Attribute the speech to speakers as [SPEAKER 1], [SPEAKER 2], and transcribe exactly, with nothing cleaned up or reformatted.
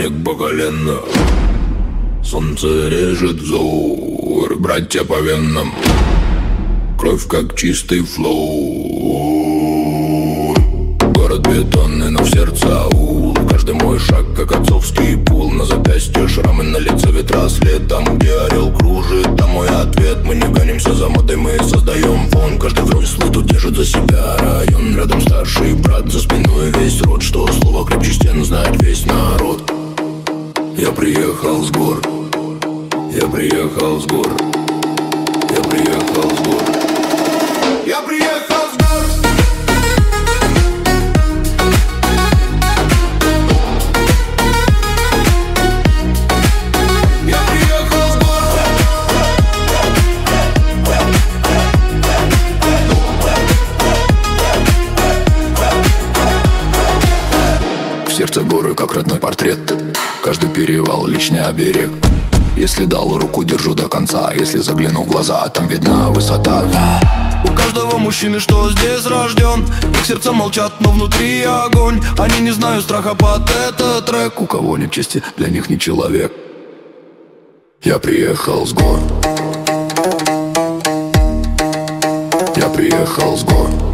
[SPEAKER 1] снег по колено. Солнце режет взор, братья по венам. Кровь как чистый флоу. Город бетонный, но в сердце аул. Каждый мой шаг как отцовский пул. На запястье шрамы, на лице ветра след. Там, где орел кружит, там мой ответ. Мы не гонимся за модой, мы создаем фон. Каждый взрослый тут держит за себя район. Рядом старший брат, за спиной весь род. Что слово крепче стен знает весь народ. Я приехал с гор. Я приехал с гор. Я приехал с гор. Я приехал с гор. Я приехал с гор. В сердце горы, как родной портрет. Каждый перевал — личный оберег. Если дал руку, держу до конца. Если загляну в глаза, там видна высота. У каждого мужчины, что здесь рожден, их сердца молчат, но внутри огонь. Они не знают страха под этот трек. У кого нет чести, для них не человек. Я приехал с гор. Я приехал с гор.